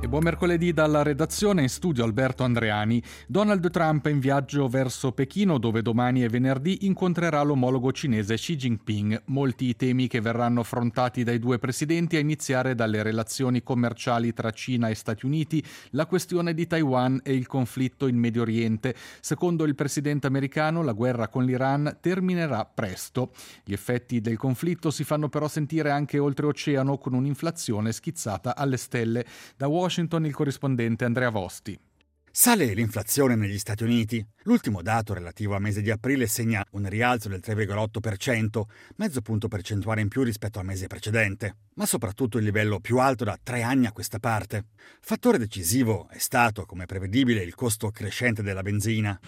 Buon mercoledì dalla redazione, in studio Alberto Andreani. Donald Trump è in viaggio verso Pechino, dove domani e venerdì incontrerà l'omologo cinese Xi Jinping. Molti i temi che verranno affrontati dai due presidenti, a iniziare dalle relazioni commerciali tra Cina e Stati Uniti, la questione di Taiwan e il conflitto in Medio Oriente. Secondo il presidente americano, la guerra con l'Iran terminerà presto. Gli effetti del conflitto si fanno però sentire anche oltreoceano, con un'inflazione schizzata alle stelle. Da Washington il corrispondente Andrea Vosti. Sale l'inflazione negli Stati Uniti. L'ultimo dato relativo al mese di aprile segna un rialzo del 3,8%, mezzo punto percentuale in più rispetto al mese precedente, ma soprattutto il livello più alto da 3 anni a questa parte. Fattore decisivo è stato, come prevedibile, il costo crescente della benzina.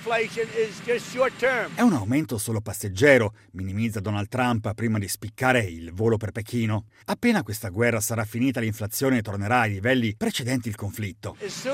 È un aumento solo passeggero, minimizza Donald Trump prima di spiccare il volo per Pechino. Appena questa guerra sarà finita, l'inflazione tornerà ai livelli precedenti il conflitto.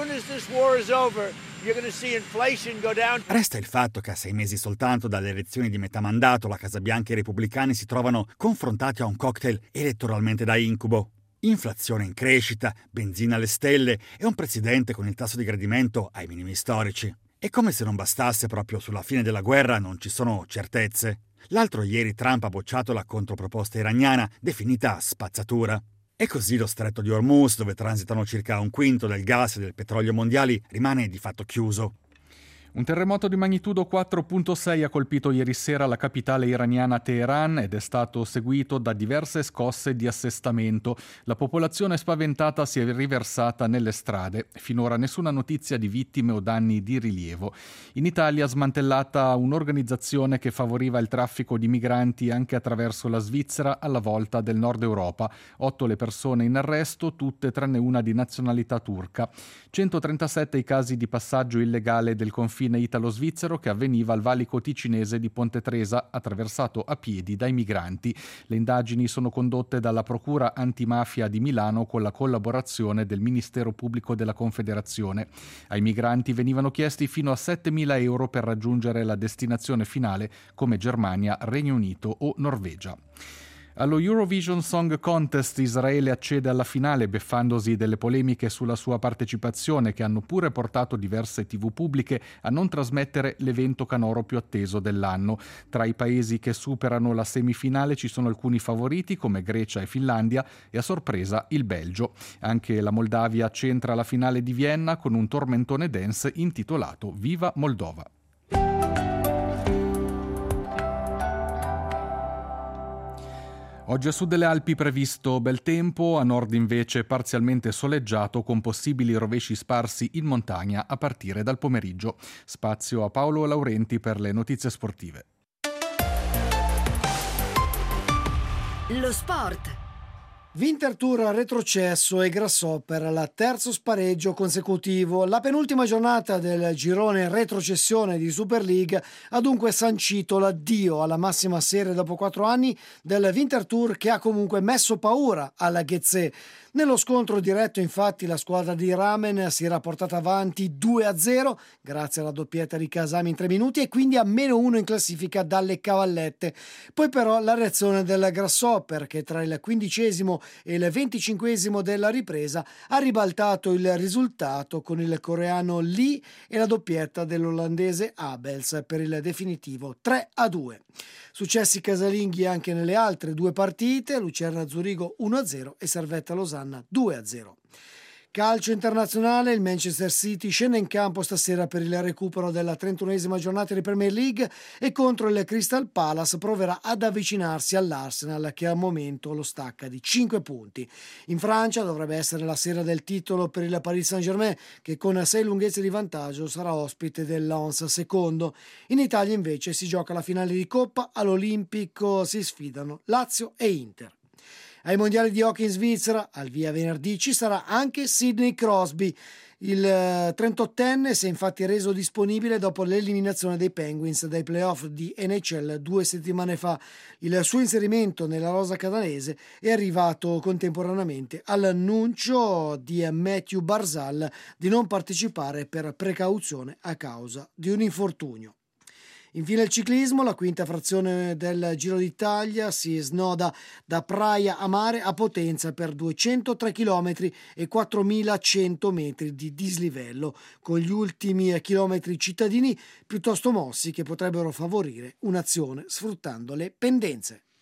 Resta il fatto che a 6 mesi soltanto dalle elezioni di metà mandato la Casa Bianca e i repubblicani si trovano confrontati a un cocktail elettoralmente da incubo. Inflazione in crescita, benzina alle stelle e un presidente con il tasso di gradimento ai minimi storici. E come se non bastasse, proprio sulla fine della guerra non ci sono certezze. L'altro ieri Trump ha bocciato la controproposta iraniana, definita spazzatura. E così lo stretto di Hormuz, dove transitano circa un quinto del gas e del petrolio mondiali, rimane di fatto chiuso. Un terremoto di magnitudo 4.6 ha colpito ieri sera la capitale iraniana Teheran ed è stato seguito da diverse scosse di assestamento. La popolazione spaventata si è riversata nelle strade. Finora nessuna notizia di vittime o danni di rilievo. In Italia smantellata un'organizzazione che favoriva il traffico di migranti anche attraverso la Svizzera alla volta del Nord Europa. 8 le persone in arresto, tutte tranne una di nazionalità turca. 137 i casi di passaggio illegale del confine italo-svizzero che avveniva al valico ticinese di Ponte Tresa, attraversato a piedi dai migranti. Le indagini sono condotte dalla Procura Antimafia di Milano con la collaborazione del Ministero Pubblico della Confederazione. Ai migranti venivano chiesti fino a 7.000 euro per raggiungere la destinazione finale, come Germania, Regno Unito o Norvegia. Allo Eurovision Song Contest Israele accede alla finale beffandosi delle polemiche sulla sua partecipazione, che hanno pure portato diverse TV pubbliche a non trasmettere l'evento canoro più atteso dell'anno. Tra i paesi che superano la semifinale ci sono alcuni favoriti come Grecia e Finlandia e a sorpresa il Belgio. Anche la Moldavia centra la finale di Vienna con un tormentone dance intitolato Viva Moldova. Oggi a sud delle Alpi previsto bel tempo, a nord invece parzialmente soleggiato con possibili rovesci sparsi in montagna a partire dal pomeriggio. Spazio a Paolo Laurenti per le notizie sportive. Lo sport. Winterthur retrocesso e Grasshopper la terzo spareggio consecutivo. La penultima giornata del girone retrocessione di Super League ha dunque sancito l'addio alla massima serie dopo 4 anni del Winterthur, che ha comunque messo paura alla Ghezzé. Nello scontro diretto, infatti, la squadra di Ramen si era portata avanti 2-0 grazie alla doppietta di Kasami in 3 minuti e quindi a -1 in classifica dalle cavallette. Poi però la reazione del Grasshopper, che tra il 15° e il 25° della ripresa ha ribaltato il risultato con il coreano Lee e la doppietta dell'olandese Abels per il definitivo 3-2. Successi casalinghi anche nelle altre 2 partite, Lucerna Zurigo 1-0 e Servetta Losanna 2-0. Calcio internazionale, il Manchester City scende in campo stasera per il recupero della 31esima giornata di Premier League e contro il Crystal Palace proverà ad avvicinarsi all'Arsenal, che al momento lo stacca di 5 punti. In Francia dovrebbe essere la sera del titolo per il Paris Saint-Germain, che con 6 lunghezze di vantaggio sarà ospite del Lens secondo. In Italia invece si gioca la finale di Coppa, all'Olimpico si sfidano Lazio e Inter. Ai mondiali di hockey in Svizzera, al via venerdì, ci sarà anche Sidney Crosby. Il 38enne si è infatti reso disponibile dopo l'eliminazione dei Penguins dai playoff di NHL 2 settimane fa. Il suo inserimento nella rosa canadese è arrivato contemporaneamente all'annuncio di Matthew Barzal di non partecipare per precauzione a causa di un infortunio. Infine il ciclismo, la quinta frazione del Giro d'Italia si snoda da Praia a Mare a Potenza per 203 km e 4100 metri di dislivello, con gli ultimi chilometri cittadini piuttosto mossi che potrebbero favorire un'azione sfruttando le pendenze.